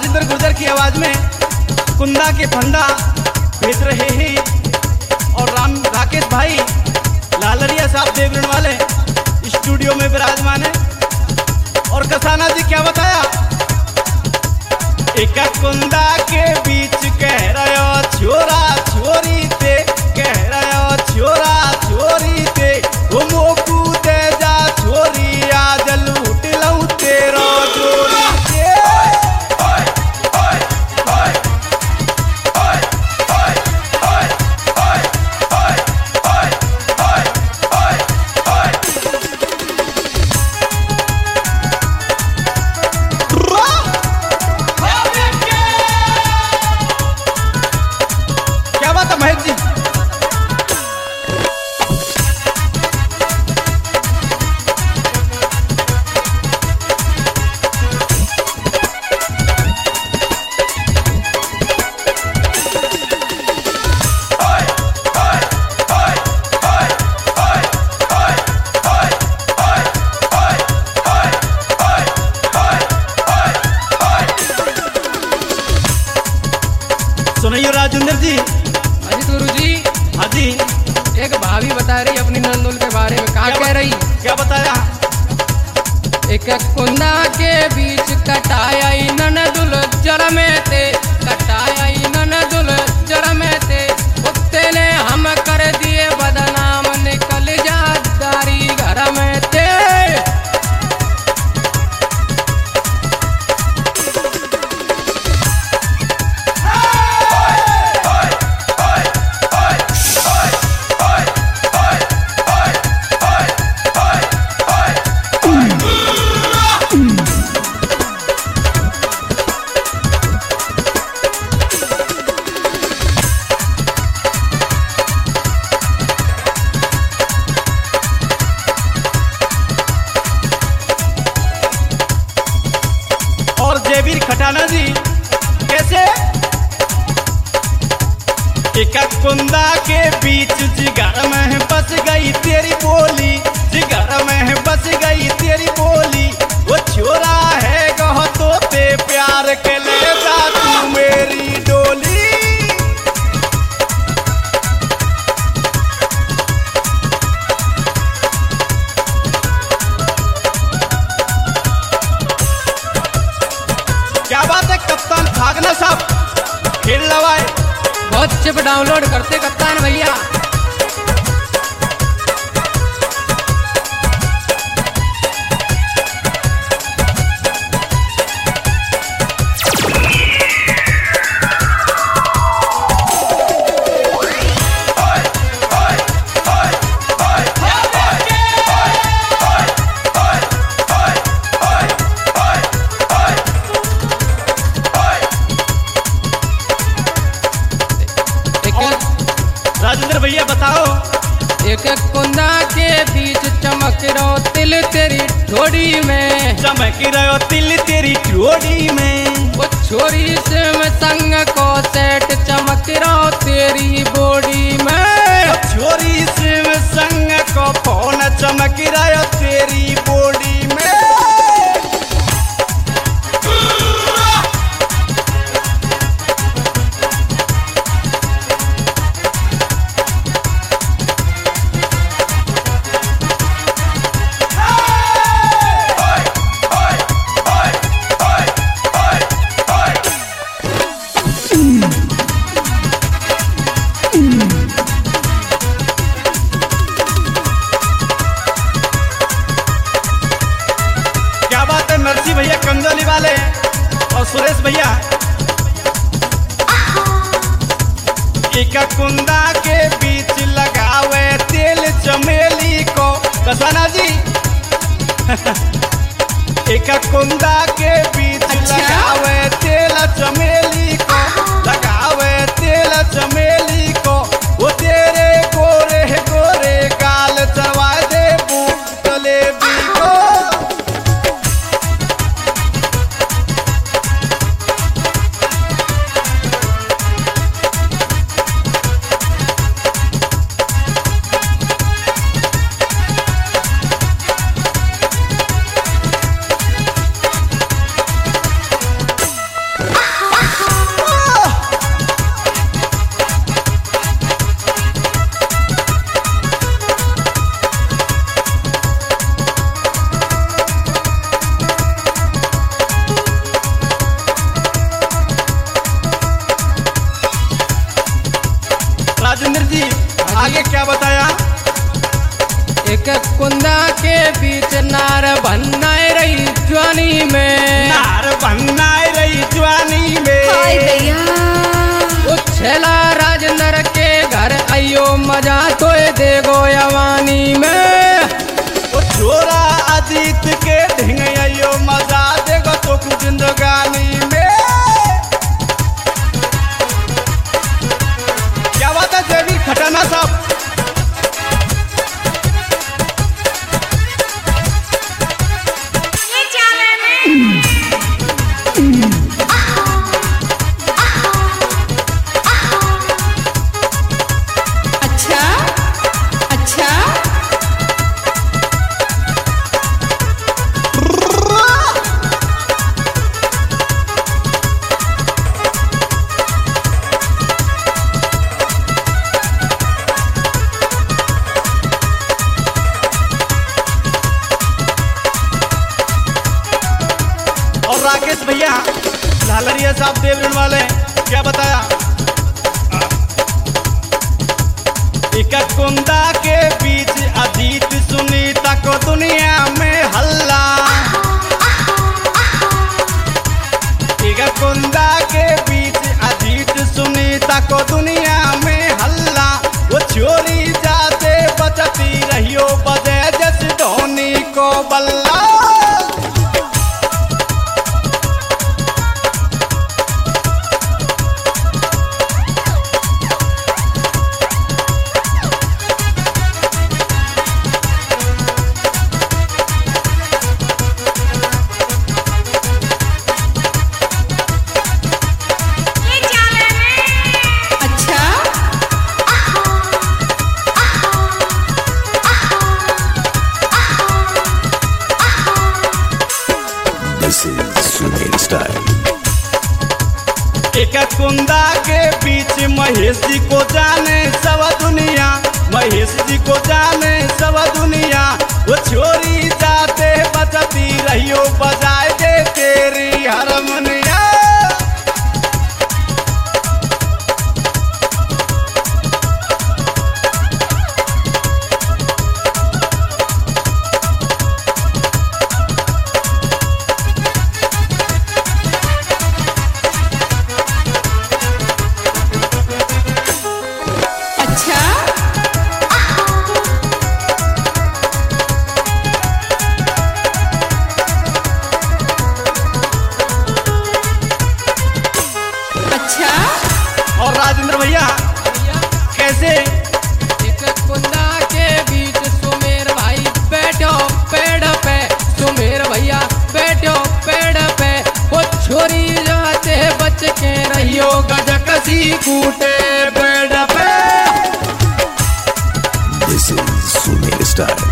राजेंद्र गुर्जर की आवाज में कुंदा के फंदा भेज रहे हैं और राकेश भाई लालरिया साहब देवगढ़ वाले स्टूडियो में विराजमान है। और कसाना जी क्या बताया, एक कुंदा के बीच कह रहे हो छोरा छोरी ते, कह रहे हो छोरा छोरी ते, वो मोकू दे जा छोरी आज लूट लूं तेरा जोरी ते। क्या बात है महेश जी। सुनिए राजेंद्र जी। अजी गुरु जी, हाँ जी, एक भाभी बता रही अपनी नंदुल के बारे में। कहा कह रही, क्या बताया, एक कुंदा के बीच कटाया ननदुल जल में थे, कटाया ननदुल जल में थे, कुत्ते ने हम कर दिए बदनाम, निकल जा दारी घर में थे। और जयवीर खटाना जी कैसे, एक कुंदा के बीच जिगर में बस गई तेरी बोली, जिगर में बस गई तेरी बोली, वो छोरा है गह तो ते प्यार के ले जा तू मेरी डोली। क्या बात है कप्तान भागना साहब, खेल लवाए। बहुत चिप डाउनलोड करते कप्तान भैया। राजेंद्र भैया बताओ, एक कुंदा के बीच चमक रो तिल तेरी ठोड़ी में, चमक रहो तिल तेरी जोड़ी में, वो छोरी से मैं संग को सेट चमक रो तेरी बॉडी में। छोरी से मैं संग को फोन चमक रहो तेरी बॉडी में। क्या बात है नरसी भैया कंदोली वाले और सुरेश भैया। एक कुंदा के बीच लगावे तेल चमेली को, कसाना जी एक कुंदा के बीच लगावे तेल चमेली को, लगावे तेल चमेली को, वो तेरे गोरे गोरे गाल चढ़वा दे बूट जलेबी को। एक कुंदा के बीच नार भन्नाए रही जवानी में, नार भन्नाए रही जवानी में। हाय भैया वो छेला राजेंद्र के घर आइयो मजा तो देगो यवानी में। वो छोरा अजीत के ढिंग आइयो मजा देगो तो कुछ जिंदगानी में। क्या बात है जयवीर खटाना साहब। अच्छा अच्छा और राकेश भैया लालरिया साहब देवरण वाले क्या बताया। एक कुंदा के बीच अजीत सुनीता को दुनिया में हल्ला। एक कुंदा के बीच अजीत सुनीता को दुनिया में हल्ला। वो छोरी जाते बचती रहियो बजे जस धोनी को बल्ला। अच्छा This is Sunil Style. एक कुंदा के बीच महेश जी को जाने सब दुनिया, महेश जी को जाने सब दुनिया। वो छोरी जाते बचती रहियो बजाए दे तेरी हारमोनिया। अच्छा अच्छा और राजेंद्र भैया कैसे। एक कुंदा के बीच सुमेर भाई बैठो पेड़ पे, सुमेर भैया बैठो पेड़ पे। वो छोरी जाते बच के रहियो गजकसी कूटे पेड़ पे। This is Sunil Style.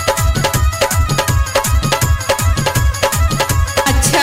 अच्छा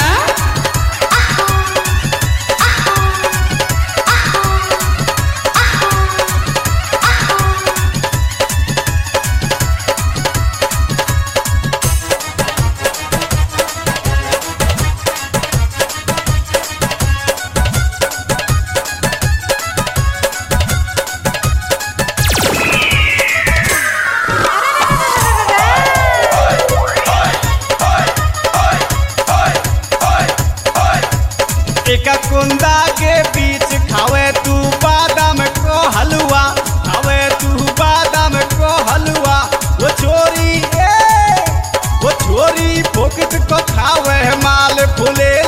एक कुंदा के बीच खावे तू बादाम को हलवा, खावे तू बादाम को हलवा। वो छोरी वो छोरी फोकट को खावे माल फुले